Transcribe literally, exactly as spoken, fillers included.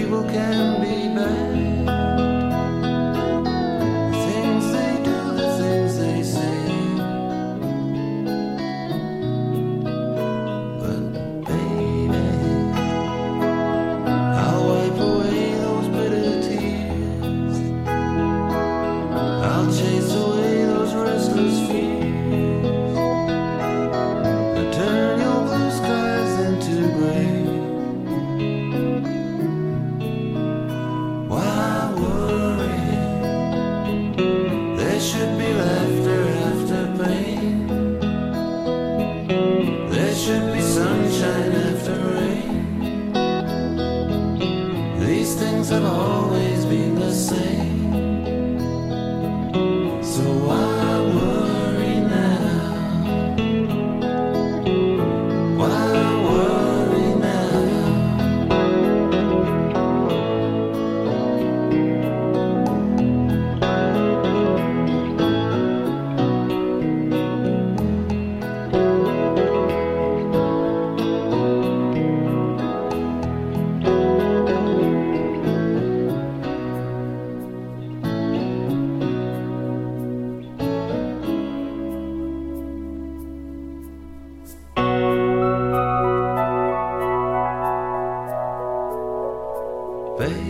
people can be bad. The things they do, the things they say. But baby, I'll wipe away those bitter tears. I'll chase away those restless fears. I'll turn your blue skies into gray. Why worry? There should be laughter after pain. There should be sunshine after rain. These things have always been the same. So why worry now? Why worry now? Baby,